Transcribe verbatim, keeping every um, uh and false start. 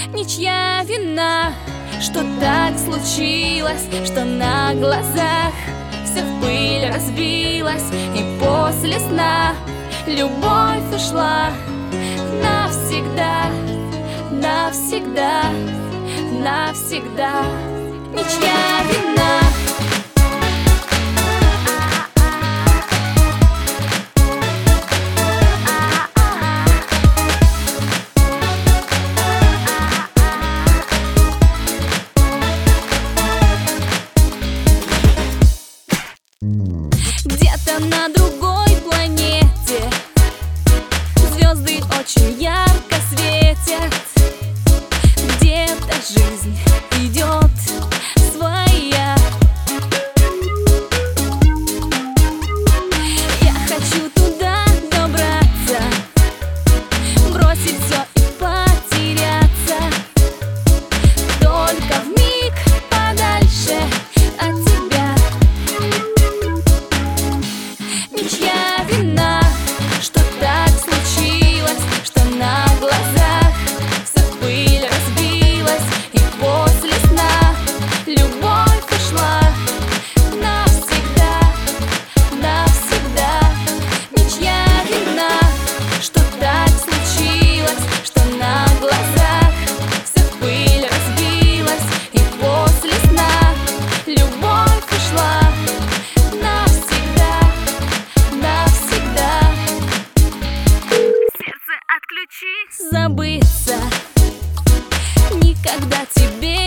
Ничья вина, что так случилось, что на глазах все в пыль разбилось, и после сна любовь ушла навсегда, навсегда, навсегда. Ничья вина. Где-то на другой планете звезды очень ярко светят. Где-то жизнь идет своя. Я хочу туда добраться, бросить все и потеряться, только вмиг подальше от тебя. Ничья вина, что так случилось, что на глазах вся в пыль разбилась, и после сна любовь ушла навсегда, навсегда. Ничья вина, что так случилось, что на глазах вся в пыль разбилась, и после сна любовь ушла навсегда, навсегда. Сердце отключи, забыться, никогда тебе